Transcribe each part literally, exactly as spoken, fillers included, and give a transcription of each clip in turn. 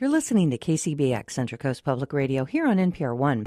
You're listening to K C B X, Central Coast Public Radio, here on N P R One.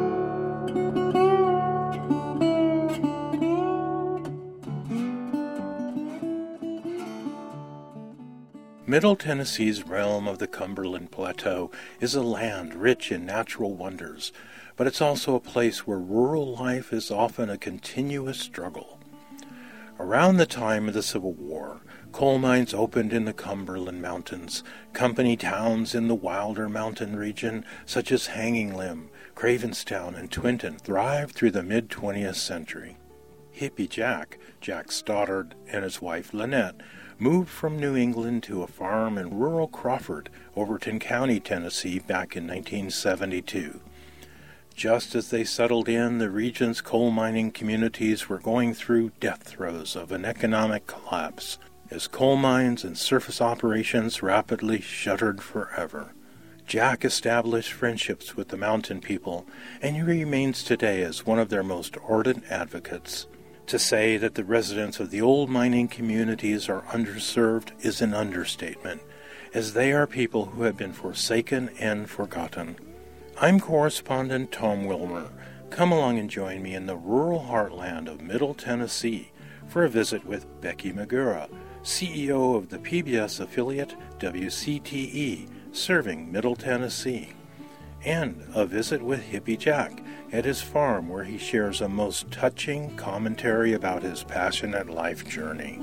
Middle Tennessee's realm of the Cumberland Plateau is a land rich in natural wonders, but it's also a place where rural life is often a continuous struggle. Around the time of the Civil War, coal mines opened in the Cumberland Mountains. Company towns in the wilder mountain region, such as Hanging Limb, Cravenstown, and Twinton, thrived through the mid-twentieth century. Hippie Jack, Jack Stoddard, and his wife Lynette moved from New England to a farm in rural Crawford, Overton County, Tennessee, back in nineteen seventy-two. Just as they settled in, the region's coal mining communities were going through death throes of an economic collapse, as coal mines and surface operations rapidly shuttered forever. Jack established friendships with the mountain people, and he remains today as one of their most ardent advocates. To say that the residents of the old mining communities are underserved is an understatement, as they are people who have been forsaken and forgotten. I'm correspondent Tom Wilmer. Come along and join me in the rural heartland of Middle Tennessee for a visit with Becky Magura, C E O of the P B S affiliate W C T E, serving Middle Tennessee, and a visit with Hippie Jack at his farm, where he shares a most touching commentary about his passionate life journey.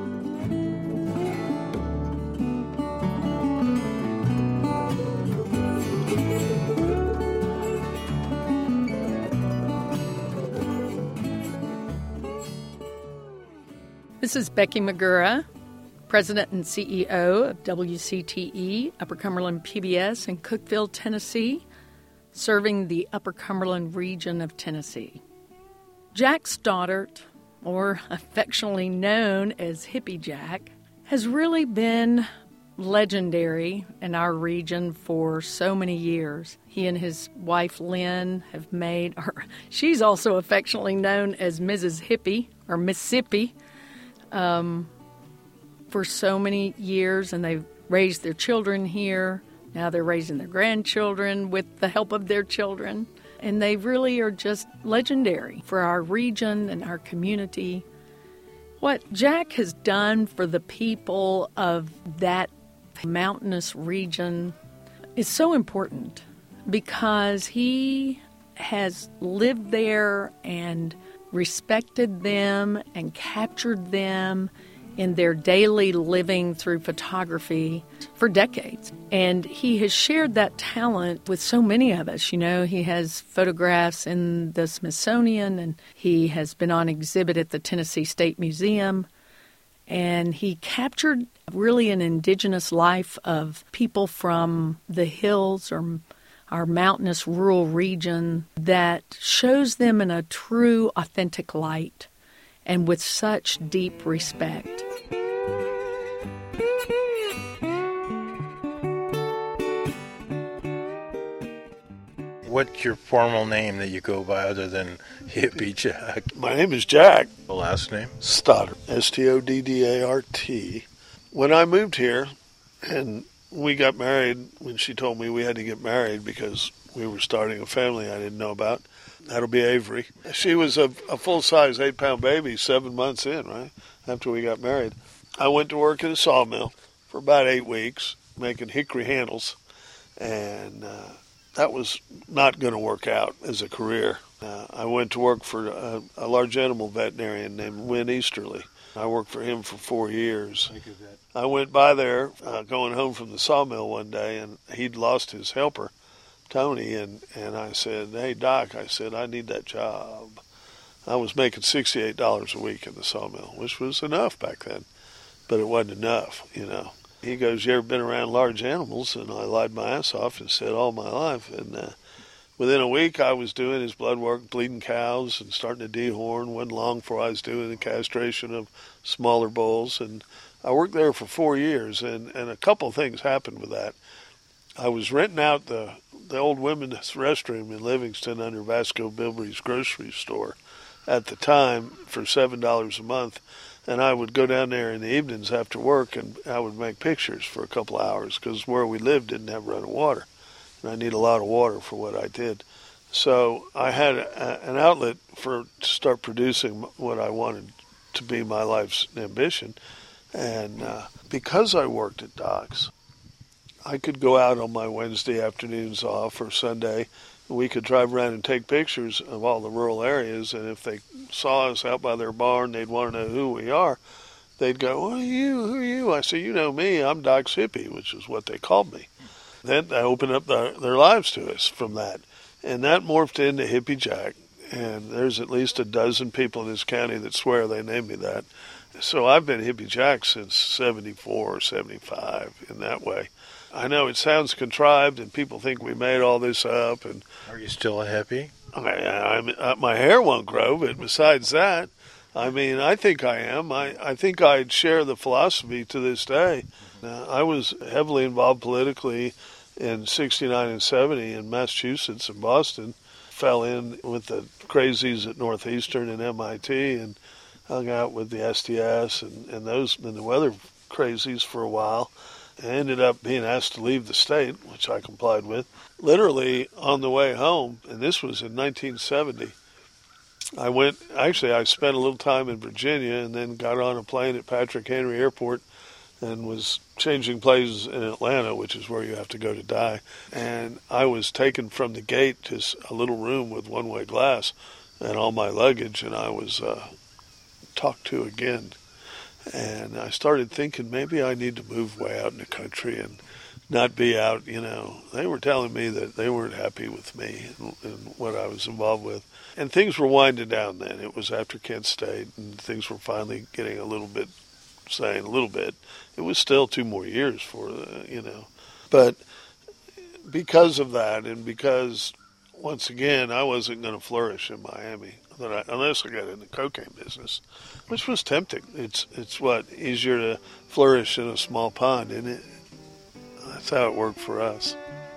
This is Becky Magura, President and C E O of W C T E, Upper Cumberland P B S in Cookeville, Tennessee, serving the Upper Cumberland region of Tennessee. Jack Stoddard, or affectionately known as Hippie Jack, has really been legendary in our region for so many years. He and his wife Lynn have made, or she's also affectionately known as Missus Hippie, or Mississippi, um, for so many years, and they've raised their children here. Now they're raising their grandchildren with the help of their children. And they really are just legendary for our region and our community. What Jack has done for the people of that mountainous region is so important, because he has lived there and respected them and captured them in their daily living through photography for decades. And he has shared that talent with so many of us. You know, he has photographs in the Smithsonian, and he has been on exhibit at the Tennessee State Museum. And he captured really an indigenous life of people from the hills or our mountainous rural region that shows them in a true, authentic light and with such deep respect. What's your formal name that you go by other than Hippie Jack? My name is Jack. The last name? Stoddard, S T O D D A R T. When I moved here and we got married, when she told me we had to get married because we were starting a family I didn't know about, that'll be Avery. She was a, a full-size eight-pound baby seven months in, right, after we got married. I went to work at a sawmill for about eight weeks making hickory handles, and uh, that was not going to work out as a career. Uh, I went to work for a, a large animal veterinarian named Win Easterly. I worked for him for four years. I went by there uh, going home from the sawmill one day, and he'd lost his helper, Tony, and, and I said, "Hey, Doc," I said, "I need that job." I was making sixty-eight dollars a week in the sawmill, which was enough back then, but it wasn't enough, you know. He goes, "You ever been around large animals?" And I lied my ass off and said, "All my life." And uh, within a week, I was doing his blood work, bleeding cows and starting to dehorn. Wasn't long before I was doing the castration of smaller bulls. And I worked there for four years, and, and a couple things happened with that. I was renting out the, the old women's restroom in Livingston under Vasco Bilbrey's grocery store at the time for seven dollars a month. And I would go down there in the evenings after work, and I would make pictures for a couple of hours because where we lived didn't have running water. And I need a lot of water for what I did. So I had a, an outlet for to start producing what I wanted to be my life's ambition. And uh, because I worked at Doc's, I could go out on my Wednesday afternoons off or Sunday. We could drive around and take pictures of all the rural areas. And if they saw us out by their barn, they'd want to know who we are. They'd go, "Who are you? Who are you?" I say, "You know me. I'm Doc's hippie," which is what they called me. Then I opened up their, their lives to us from that. And that morphed into Hippie Jack. And there's at least a dozen people in this county that swear they named me that. So I've been Hippie Jack since seventy-four or seventy-five in that way. I know it sounds contrived and people think we made all this up. And Are you still a hippie? I, I, I, my hair won't grow, but besides that, I mean, I think I am. I, I think I'd share the philosophy to this day. Uh, I was heavily involved politically in sixty-nine and seventy in Massachusetts and Boston. Fell in with the crazies at Northeastern and M I T and hung out with the S T S and, and those and the weather crazies for a while. I ended up being asked to leave the state, which I complied with. Literally on the way home, and this was in nineteen seventy, I went, actually I spent a little time in Virginia and then got on a plane at Patrick Henry Airport and was changing places in Atlanta, which is where you have to go to die. And I was taken from the gate to a little room with one-way glass and all my luggage, and I was uh, talked to again. And I started thinking maybe I need to move way out in the country and not be out, you know. They were telling me that they weren't happy with me and, and what I was involved with. And things were winding down then. It was after Kent State, and things were finally getting a little bit, saying a little bit. It was still two more years for, the, you know. But because of that, and because, once again, I wasn't going to flourish in Miami, that I, unless I got in the cocaine business, which was tempting. It's, it's what, easier to flourish in a small pond, isn't it? That's how it worked for us.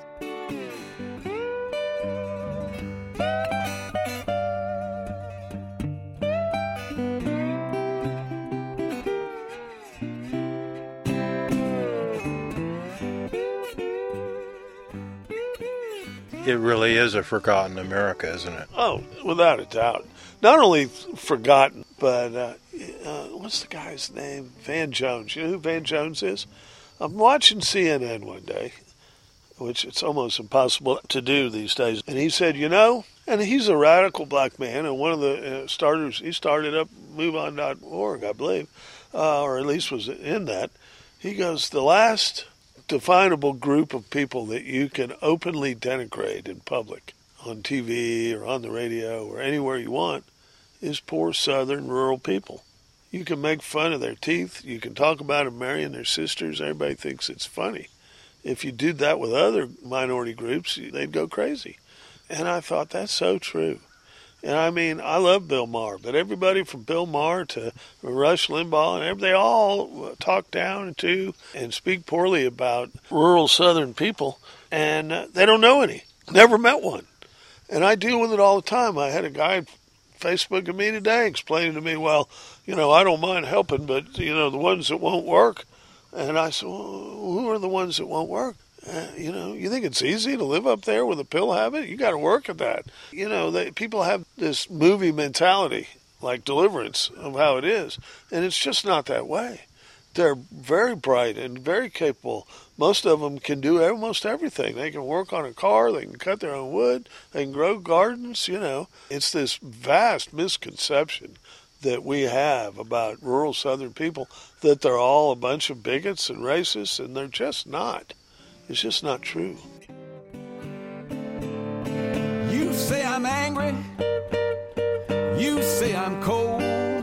It really is a forgotten America, isn't it? Oh, without a doubt. Not only forgotten, but uh, uh, what's the guy's name? Van Jones. You know who Van Jones is? I'm watching C N N one day, which it's almost impossible to do these days. And he said, you know, and he's a radical black man, and one of the uh, starters, he started up move on dot org, I believe, uh, or at least was in that. He goes, the last definable group of people that you can openly denigrate in public, on T V or on the radio or anywhere you want, is poor southern rural people. You can make fun of their teeth. You can talk about them marrying their sisters. Everybody thinks it's funny. If you did that with other minority groups, they'd go crazy. And I thought, that's so true. And I mean, I love Bill Maher, but everybody from Bill Maher to Rush Limbaugh, and they all talk down to and speak poorly about rural southern people, and they don't know any. Never met one. And I deal with it all the time. I had a guy Facebooking me today explaining to me, well, you know, I don't mind helping, but, you know, the ones that won't work. And I said, well, who are the ones that won't work? Uh, you know, you think it's easy to live up there with a pill habit? You got to work at that. You know, they, people have this movie mentality, like Deliverance, of how it is. And it's just not that way. They're very bright and very capable. Most of them can do almost everything. They can work on a car. They can cut their own wood. They can grow gardens, you know. It's this vast misconception that we have about rural southern people that they're all a bunch of bigots and racists, and they're just not. It's just not true. You say I'm angry. You say I'm cold.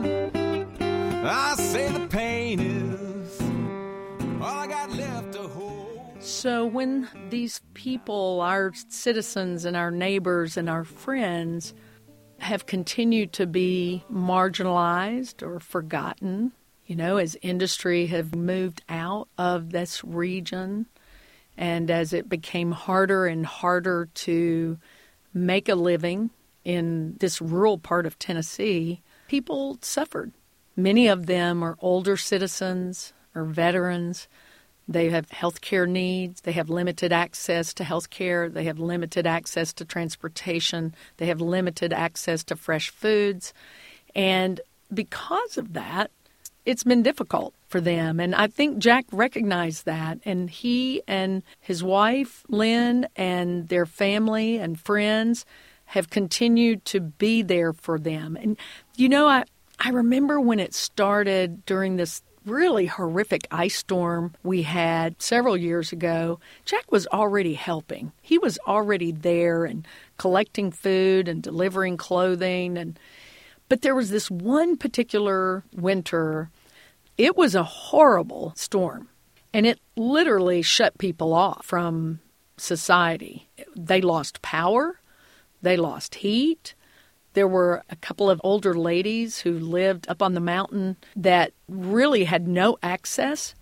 I say the pain is all I got left to hold. So when these people, our citizens and our neighbors and our friends, have continued to be marginalized or forgotten, you know, as industry have moved out of this region, and as it became harder and harder to make a living in this rural part of Tennessee, people suffered. Many of them are older citizens or veterans. They have health care needs. They have limited access to health care. They have limited access to transportation. They have limited access to fresh foods. And because of that, it's been difficult for them. And I think Jack recognized that. And he and his wife, Lynn, and their family and friends have continued to be there for them. And, you know, I, I remember when it started during this really horrific ice storm we had several years ago, Jack was already helping. He was already there and collecting food and delivering clothing. And but there was this one particular winter, it was a horrible storm, and it literally shut people off from society. They lost power. They lost heat. There were a couple of older ladies who lived up on the mountain that really had no access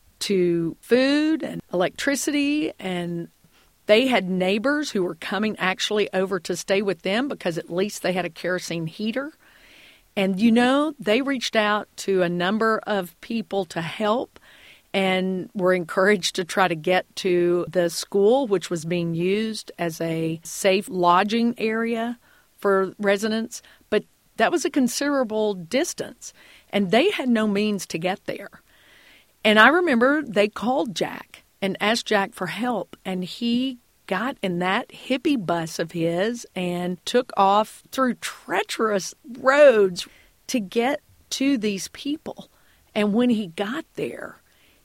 to food and electricity, and they had neighbors who were coming actually over to stay with them because at least they had a kerosene heater. And, you know, they reached out to a number of people to help and were encouraged to try to get to the school, which was being used as a safe lodging area for residents. But that was a considerable distance, and they had no means to get there. And I remember they called Jack and asked Jack for help, and he got in that hippie bus of his and took off through treacherous roads to get to these people. And when he got there,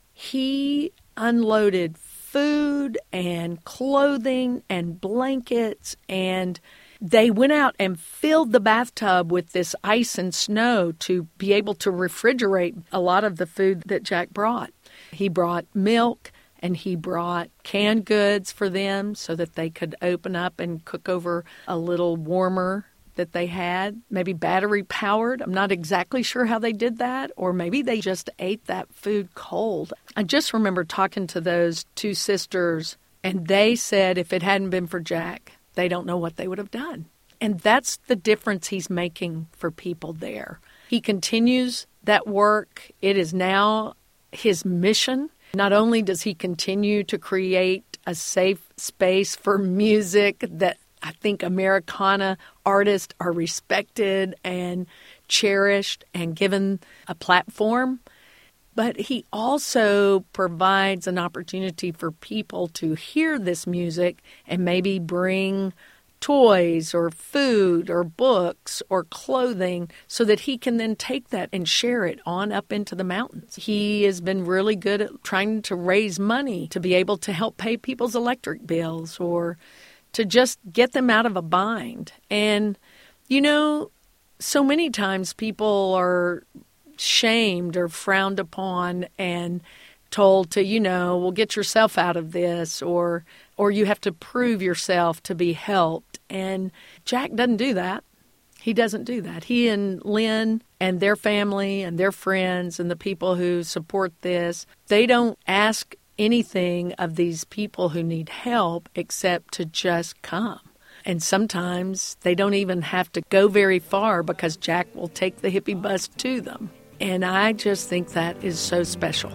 he unloaded food and clothing and blankets, and they went out and filled the bathtub with this ice and snow to be able to refrigerate a lot of the food that Jack brought. He brought milk, and he brought canned goods for them so that they could open up and cook over a little warmer that they had, maybe battery powered. I'm not exactly sure how they did that, or maybe they just ate that food cold. I just remember talking to those two sisters, and they said if it hadn't been for Jack, they don't know what they would have done. And that's the difference he's making for people there. He continues that work. It is now his mission. Not only does he continue to create a safe space for music that I think Americana artists are respected and cherished and given a platform, but he also provides an opportunity for people to hear this music and maybe bring toys or food or books or clothing so that he can then take that and share it on up into the mountains. He has been really good at trying to raise money to be able to help pay people's electric bills or to just get them out of a bind. And, you know, so many times people are shamed or frowned upon and told to, you know, well, get yourself out of this, or or you have to prove yourself to be helped. And Jack doesn't do that. He doesn't do that. He and Lynn and their family and their friends and the people who support this, they don't ask anything of these people who need help except to just come. And sometimes they don't even have to go very far because Jack will take the hippie bus to them. And I just think that is so special.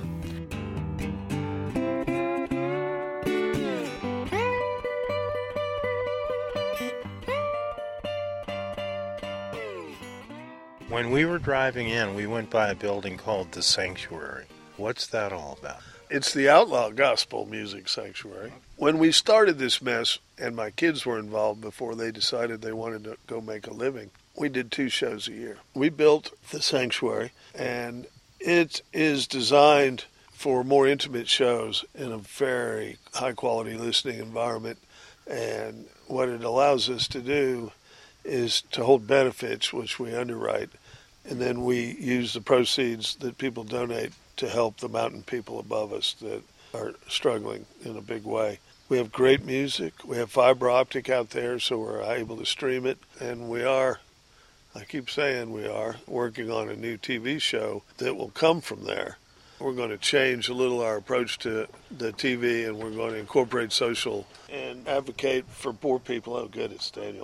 When we were driving in, we went by a building called The Sanctuary. What's that all about? It's the Outlaw Gospel Music Sanctuary. When we started this mess, and my kids were involved before they decided they wanted to go make a living, we did two shows a year. We built the sanctuary, and it is designed for more intimate shows in a very high-quality listening environment. And what it allows us to do is to hold benefits, which we underwrite, and then we use the proceeds that people donate to help the mountain people above us that are struggling in a big way. We have great music. We have fiber optic out there, so we're able to stream it. And we are, I keep saying we are, working on a new T V show that will come from there. We're going to change a little our approach to the T V, and we're going to incorporate social and advocate for poor people. Oh, good, it's Daniel.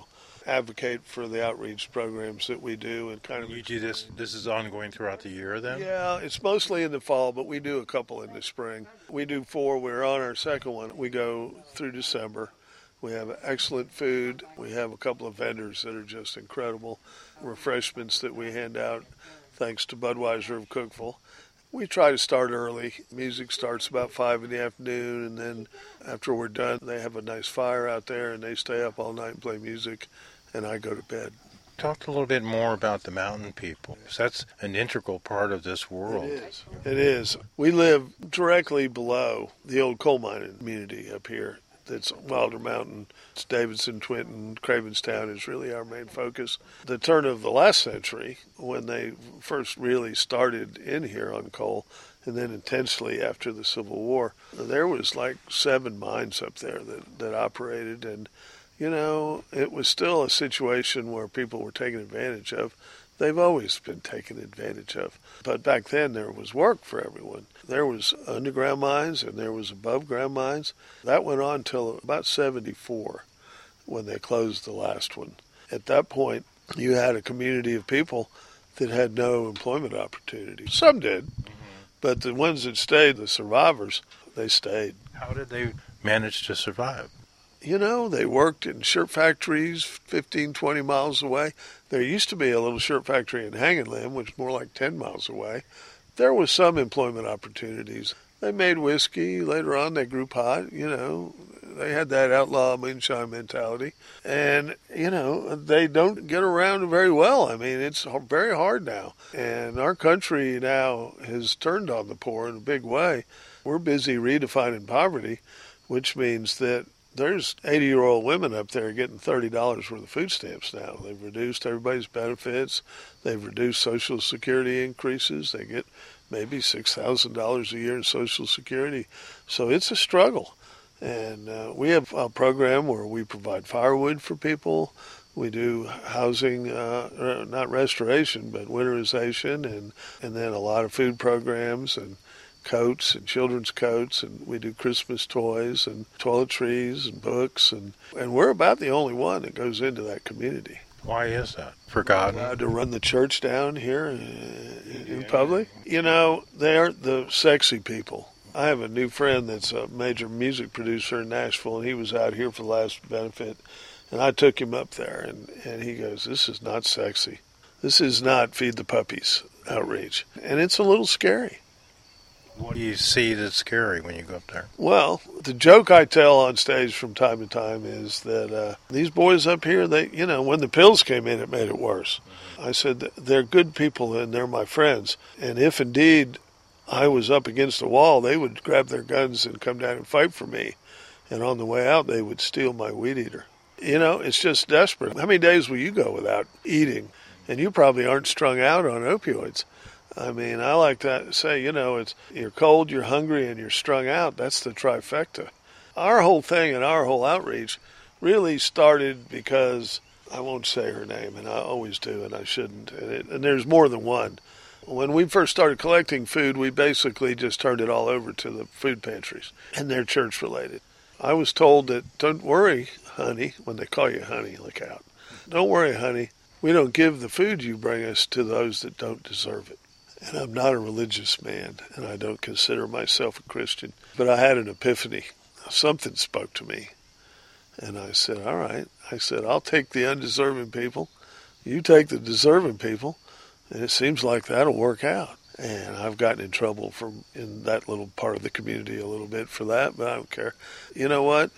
advocate for the outreach programs that we do and kind of. You do this. This is ongoing throughout the year, then. Yeah, it's mostly in the fall, but we do a couple in the spring. We do four. We're on our second one. We go through December. We have excellent food. We have a couple of vendors that are just incredible. Refreshments that we hand out, thanks to Budweiser of Cookeville. We try to start early. Music starts about five in the afternoon, and then after we're done, they have a nice fire out there, and they stay up all night and play music, and I go to bed. Talk a little bit more about the mountain people. That's an integral part of this world. It is. It is. We live directly below the old coal mining community up here. It's Wilder Mountain, it's Davidson, Twinton, Cravenstown is really our main focus. The turn of the last century, when they first really started in here on coal, and then intensely after the Civil War, there was like seven mines up there that, that operated, and, you know, it was still a situation where people were taken advantage of. They've always been taken advantage of. But back then there was work for everyone. There was underground mines and there was above ground mines. That went on till about seventy-four when they closed the last one. At that point, you had a community of people that had no employment opportunities. Some did, mm-hmm. but the ones that stayed, the survivors, they stayed. How did they manage to survive? You know, they worked in shirt factories fifteen, twenty miles away. There used to be a little shirt factory in Hanging which is more like ten miles away. There was some employment opportunities. They made whiskey. Later on, they grew pot. You know, they had that outlaw moonshine mentality. And, you know, they don't get around very well. I mean, it's very hard now. And our country now has turned on the poor in a big way. We're busy redefining poverty, which means that there's eighty-year-old women up there getting thirty dollars worth of food stamps now. They've reduced everybody's benefits. They've reduced Social Security increases. They get maybe six thousand dollars a year in Social Security. So it's a struggle. And uh, we have a program where we provide firewood for people. We do housing, uh, not restoration, but winterization, and, and then a lot of food programs and coats and children's coats, and we do Christmas toys and toiletries and books, and, and we're about the only one that goes into that community. Why is that? Forgotten? We're allowed to run the church down here in, in public. You know, they aren't the sexy people. I have a new friend that's a major music producer in Nashville, and he was out here for the last benefit, and I took him up there, and, and he goes, this is not sexy. This is not Feed the Puppies outreach. And it's a little scary. What do you see that's scary when you go up there? Well, the joke I tell on stage from time to time is that uh, these boys up here, they, you know, when the pills came in, it made it worse. Mm-hmm. I said, they're good people and they're my friends. And if indeed I was up against a wall, they would grab their guns and come down and fight for me. And on the way out, they would steal my weed eater. You know, it's just desperate. How many days will you go without eating? And you probably aren't strung out on opioids. I mean, I like to say, you know, it's you're cold, you're hungry, and you're strung out. That's the trifecta. Our whole thing and our whole outreach really started because, I won't say her name, and I always do, and I shouldn't, and, it, and there's more than one. When we first started collecting food, we basically just turned it all over to the food pantries, and they're church-related. I was told that, don't worry, honey, when they call you honey, look out. Don't worry, honey, we don't give the food you bring us to those that don't deserve it. And I'm not a religious man, and I don't consider myself a Christian. But I had an epiphany. Something spoke to me. And I said, all right. I said, I'll take the undeserving people. You take the deserving people. And it seems like that'll work out. And I've gotten in trouble from in that little part of the community a little bit for that, but I don't care. You know what?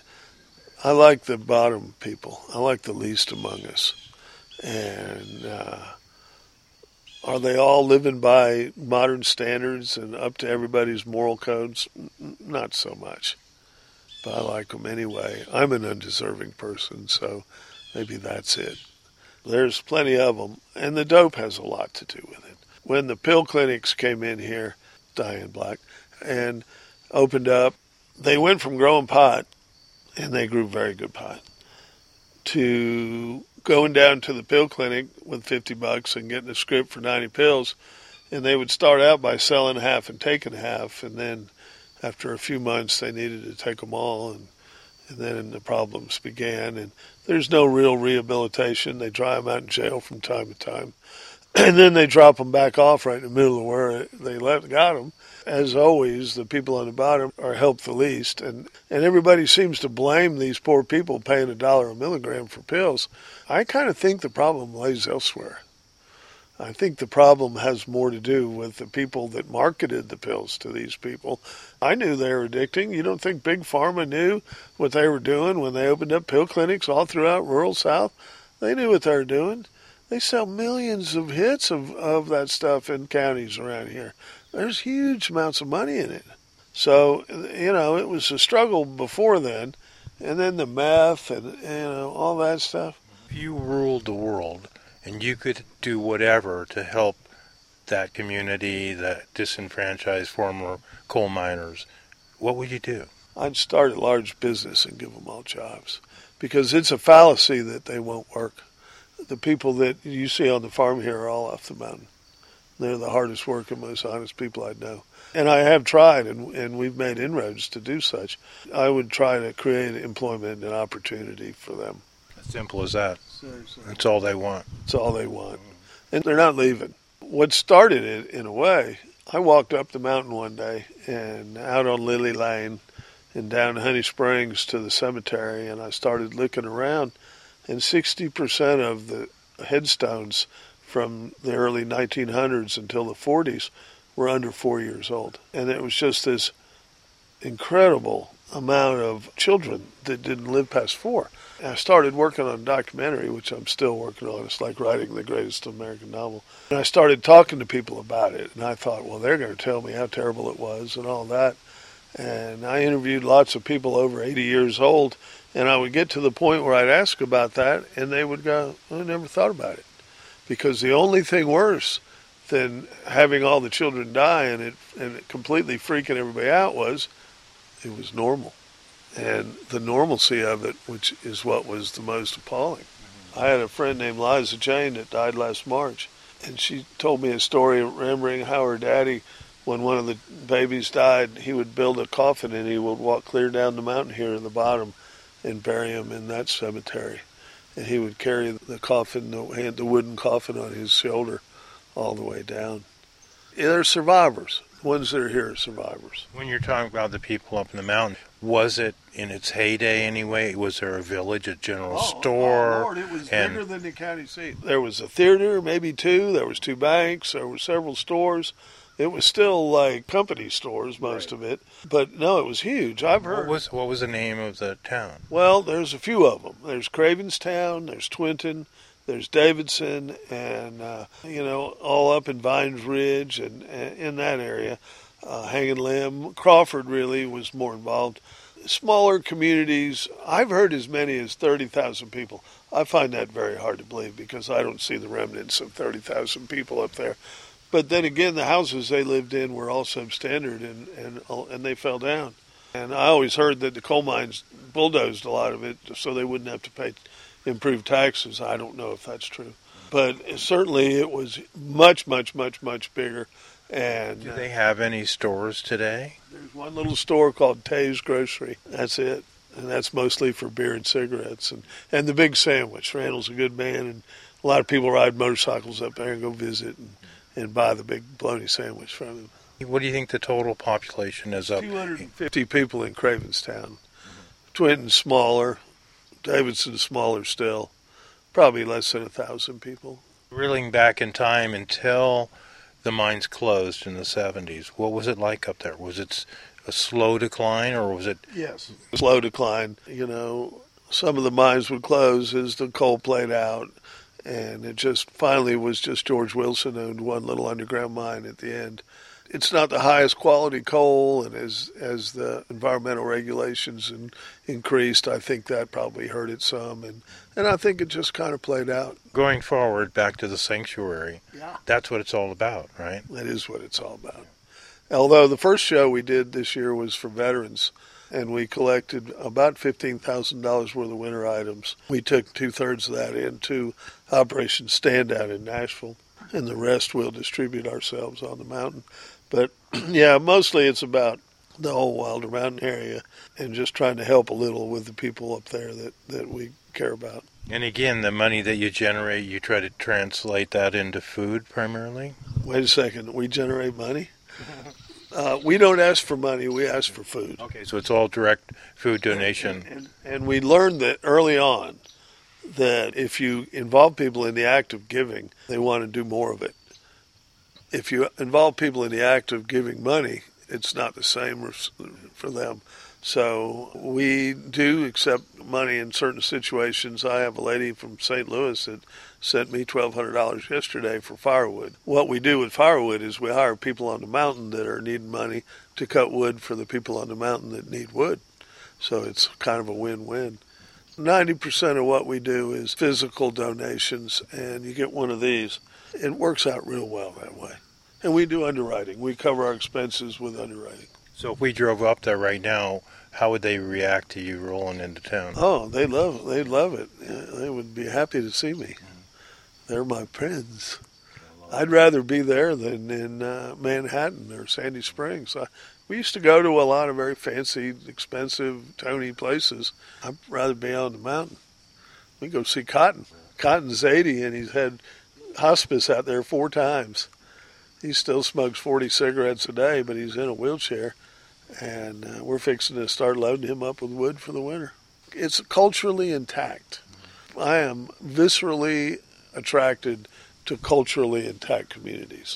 I like the bottom people. I like the least among us. And uh are they all living by modern standards and up to everybody's moral codes? Not so much. But I like them anyway. I'm an undeserving person, so maybe that's it. There's plenty of them, and the dope has a lot to do with it. When the pill clinics came in here, Diane Black, and opened up, they went from growing pot, and they grew very good pot, to going down to the pill clinic with fifty bucks and getting a script for ninety pills, and they would start out by selling half and taking half, and then after a few months they needed to take them all, and And then the problems began, and there's no real rehabilitation. They dry them out in jail from time to time. And then they drop them back off right in the middle of where they left, got them. As always, the people on the bottom are helped the least. And, and everybody seems to blame these poor people paying a dollar a milligram for pills. I kind of think the problem lays elsewhere. I think the problem has more to do with the people that marketed the pills to these people. I knew they were addicting. You don't think Big Pharma knew what they were doing when they opened up pill clinics all throughout rural South? They knew what they were doing. They sell millions of hits of, of that stuff in counties around here. There's huge amounts of money in it. So, you know, it was a struggle before then. And then the meth and, you know, all that stuff. If you ruled the world and you could do whatever to help that community, that disenfranchised former coal miners, what would you do? I'd start a large business and give them all jobs. Because it's a fallacy that they won't work. The people that you see on the farm here are all off the mountain. They're the hardest working, most honest people I know. And I have tried, and, and we've made inroads to do such. I would try to create employment and opportunity for them. As simple as that. Seriously. That's all they want. That's all they want. And they're not leaving. What started it, in a way, I walked up the mountain one day and out on Lily Lane and down Honey Springs to the cemetery, and I started looking around, and sixty percent of the headstones from the early nineteen hundreds until the forties were under four years old. And it was just this incredible amount of children that didn't live past four. And I started working on a documentary, which I'm still working on. It's like writing the greatest American novel. And I started talking to people about it, and I thought, well, they're going to tell me how terrible it was and all that. And I interviewed lots of people over eighty years old, and I would get to the point where I'd ask about that, and they would go, I never thought about it. Because the only thing worse than having all the children die and it, and it completely freaking everybody out was it was normal. And the normalcy of it, which is what was the most appalling. I had a friend named Liza Jane that died last March, and she told me a story remembering how her daddy, when one of the babies died, he would build a coffin and he would walk clear down the mountain here in the bottom and bury him in that cemetery. And he would carry the coffin, the, the wooden coffin on his shoulder all the way down. Yeah, they're survivors. The ones that are here are survivors. When you're talking about the people up in the mountain, was it in its heyday anyway? Was there a village, a general oh, store? Oh, Lord, it was and... bigger than the county seat. There was a theater, maybe two. There was two banks. There were several stores. It was still like company stores, most right. of it. But no, it was huge. I've heard. What was, what was the name of the town? Well, there's a few of them. There's Cravenstown, there's Twinton, there's Davidson, and, uh, you know, all up in Vines Ridge and, and in that area. Uh, Hanging Limb. Crawford really was more involved. Smaller communities, I've heard as many as thirty thousand people. I find that very hard to believe because I don't see the remnants of thirty thousand people up there. But then again, the houses they lived in were all substandard, and, and and they fell down. And I always heard that the coal mines bulldozed a lot of it so they wouldn't have to pay improved taxes. I don't know if that's true. But certainly it was much, much, much, much bigger. And do they have any stores today? There's one little store called Tay's Grocery. That's it. And that's mostly for beer and cigarettes. And, and the Big Sandwich. Randall's a good man, and a lot of people ride motorcycles up there and go visit and and buy the big bologna sandwich from him. What do you think the total population is up? two hundred fifty people in Cravenstown. Mm-hmm. Twinton's smaller. Davidson's smaller still. Probably less than a thousand people. Reeling back in time until the mines closed in the seventies, what was it like up there? Was it a slow decline, or was it... Yes, slow decline. You know, some of the mines would close as the coal played out. And it just finally was just George Wilson owned one little underground mine at the end. It's not the highest quality coal, and as as the environmental regulations in, increased, I think that probably hurt it some. And, and I think it just kind of played out. Going forward, back to the sanctuary, yeah. That's what it's all about, right? That is what it's all about. Although the first show we did this year was for veterans, and we collected about fifteen thousand dollars worth of winter items. We took two-thirds of that into Operation Standout in Nashville, and the rest we'll distribute ourselves on the mountain. But, yeah, mostly it's about the whole Wilder Mountain area, and just trying to help a little with the people up there that, that we care about. And again, the money that you generate, you try to translate that into food primarily? Wait a second. We generate money? Uh, we don't ask for money. We ask for food. Okay, so it's all direct food donation. And, and, and we learned that early on, that if you involve people in the act of giving, they want to do more of it. If you involve people in the act of giving money, it's not the same for them. So we do accept money in certain situations. I have a lady from Saint Louis that sent me twelve hundred dollars yesterday for firewood. What we do with firewood is we hire people on the mountain that are needing money to cut wood for the people on the mountain that need wood. So it's kind of a win-win. ninety percent of what we do is physical donations, and you get one of these. It works out real well that way. And we do underwriting. We cover our expenses with underwriting. So if we drove up there right now, how would they react to you rolling into town? Oh, they love they love it. They would be happy to see me. They're my friends. I'd rather be there than in uh, Manhattan or Sandy Springs. I, we used to go to a lot of very fancy, expensive, Tony places. I'd rather be on the mountain. We go see Cotton. Cotton's eighty, and he's had hospice out there four times. He still smokes forty cigarettes a day, but he's in a wheelchair. And uh, we're fixing to start loading him up with wood for the winter. It's culturally intact. I am viscerally attracted to culturally intact communities,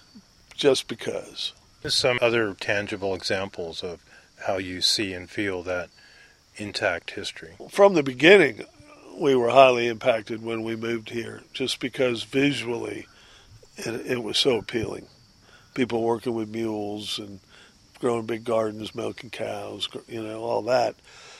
just because. Some other tangible examples of how you see and feel that intact history. From the beginning, we were highly impacted when we moved here, just because visually it, it was so appealing. People working with mules and growing big gardens, milking cows, you know, all that.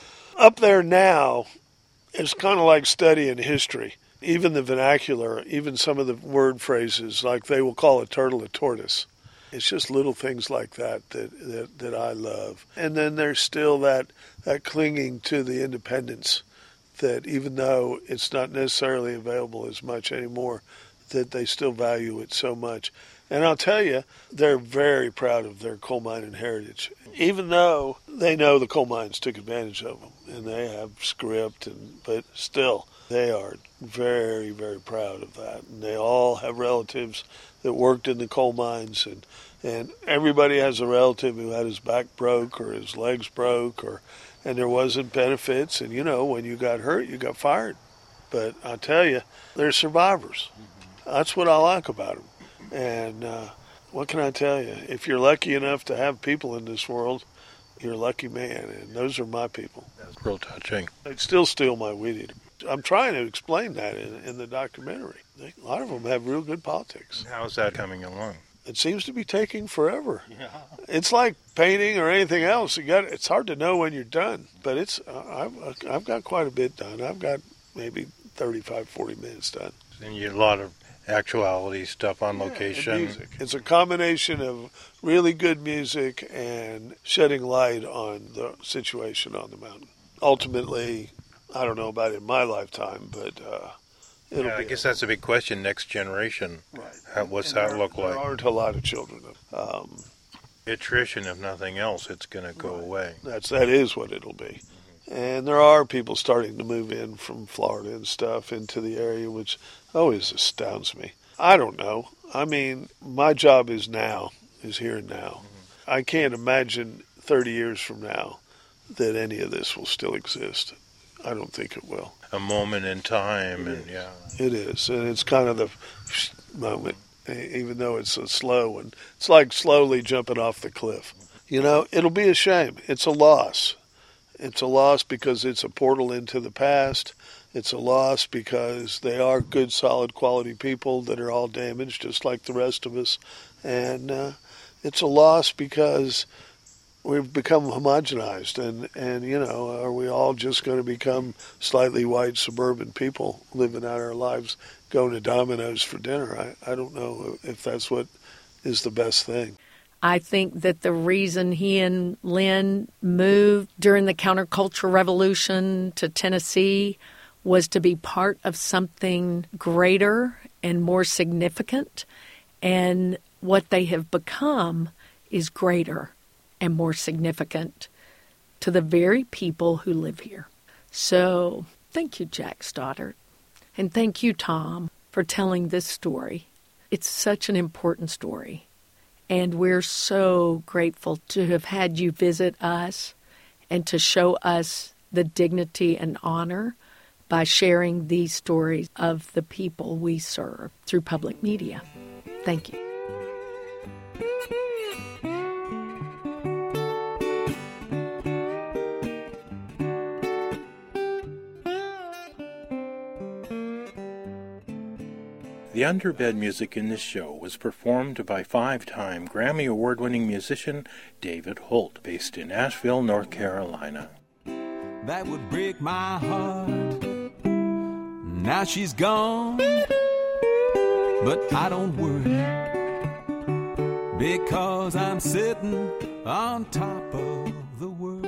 Up there now, it's kind of like studying history. Even the vernacular, even some of the word phrases, like they will call a turtle a tortoise. It's just little things like that that, that, that I love. And then there's still that, that clinging to the independence that even though it's not necessarily available as much anymore, that they still value it so much. And I'll tell you, they're very proud of their coal mining heritage, even though they know the coal mines took advantage of them, and they have script, and but still, they are very, very proud of that. And they all have relatives that worked in the coal mines, and, and everybody has a relative who had his back broke or his legs broke, or and there wasn't benefits, and you know, when you got hurt, you got fired. But I tell you, they're survivors. That's what I like about them. And uh, what can I tell you? If you're lucky enough to have people in this world, you're a lucky man, and those are my people. That's real touching. They'd still steal my weed eater. I'm trying to explain that in, in the documentary. They, a lot of them have real good politics. And how's that coming along? It seems to be taking forever. Yeah. It's like painting or anything else. You got it's hard to know when you're done, but it's uh, I've I've got quite a bit done. I've got maybe thirty-five, forty minutes done. And you a lot of actuality stuff on Yeah, location. and music. It's a combination of really good music and shedding light on the situation on the mountain. Ultimately, I don't know about in my lifetime, but uh, it'll Yeah, I be guess a, that's a big question. Next generation. right. How, what's And that there, look there like? aren't a lot of children. Um, Attrition, if nothing else, it's going to go Right. away. That's that is what it'll be. And there are people starting to move in from Florida and stuff into the area, which always astounds me. I don't know. I mean, my job is now, is here and now. Mm-hmm. I can't imagine thirty years from now that any of this will still exist. I don't think it will. A moment in time, It and is. yeah. It is, and it's kind of the moment, even though it's a slow and it's like slowly jumping off the cliff. You know, it'll be a shame. It's a loss. It's a loss because it's a portal into the past. It's a loss because they are good, solid, quality people that are all damaged, just like the rest of us. And uh, it's a loss because we've become homogenized. And, and, you know, are we all just going to become slightly white suburban people living out our lives, going to Domino's for dinner? I, I don't know if that's what is the best thing. I think that the reason he and Lynn moved during the counterculture revolution to Tennessee was to be part of something greater and more significant. And what they have become is greater and more significant to the very people who live here. So thank you, Jack Stoddard. And thank you, Tom, for telling this story. It's such an important story. And we're so grateful to have had you visit us and to show us the dignity and honor by sharing these stories of the people we serve through public media. Thank you. The underbed music in this show was performed by five-time Grammy Award-winning musician David Holt, based in Asheville, North Carolina. That would break my heart. Now she's gone, but I don't worry, because I'm sitting on top of the world.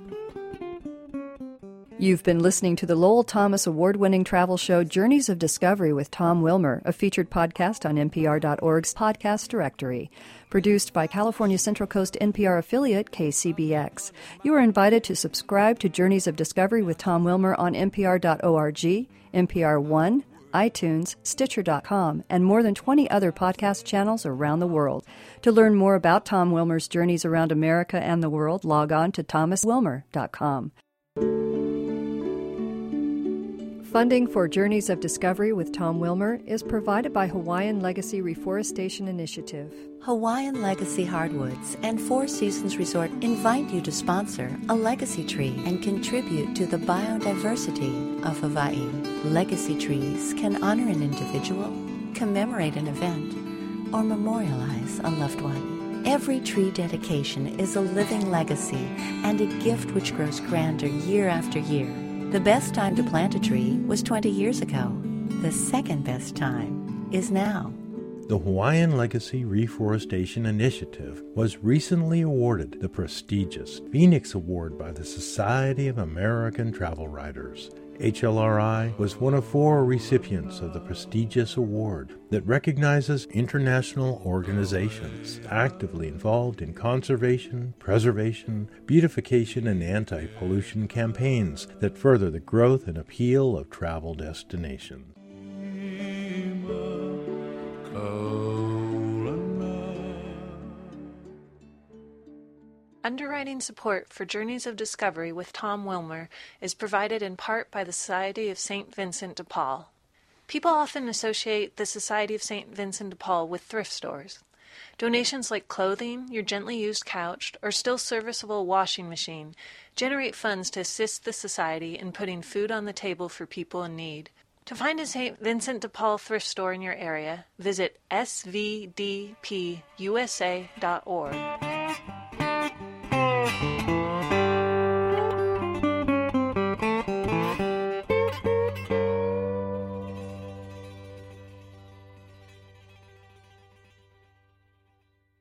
You've been listening to the Lowell Thomas award-winning travel show Journeys of Discovery with Tom Wilmer, a featured podcast on N P R dot org's podcast directory. Produced by California Central Coast N P R affiliate K C B X. You are invited to subscribe to Journeys of Discovery with Tom Wilmer on N P R dot org, N P R One, iTunes, Stitcher dot com, and more than twenty other podcast channels around the world. To learn more about Tom Wilmer's journeys around America and the world, log on to thomas wilmer dot com. Funding for Journeys of Discovery with Tom Wilmer is provided by Hawaiian Legacy Reforestation Initiative. Hawaiian Legacy Hardwoods and Four Seasons Resort invite you to sponsor a legacy tree and contribute to the biodiversity of Hawaii. Legacy trees can honor an individual, commemorate an event, or memorialize a loved one. Every tree dedication is a living legacy and a gift which grows grander year after year. The best time to plant a tree was twenty years ago. The second best time is now. The Hawaiian Legacy Reforestation Initiative was recently awarded the prestigious Phoenix Award by the Society of American Travel Writers. H L R I was one of four recipients of the prestigious award that recognizes international organizations actively involved in conservation, preservation, beautification, and anti-pollution campaigns that further the growth and appeal of travel destinations. Underwriting support for Journeys of Discovery with Tom Wilmer is provided in part by the Society of Saint Vincent de Paul. People often associate the Society of Saint Vincent de Paul with thrift stores. Donations like clothing, your gently used couch, or still serviceable washing machine generate funds to assist the Society in putting food on the table for people in need. To find a Saint Vincent de Paul thrift store in your area, visit s v d p u s a dot org.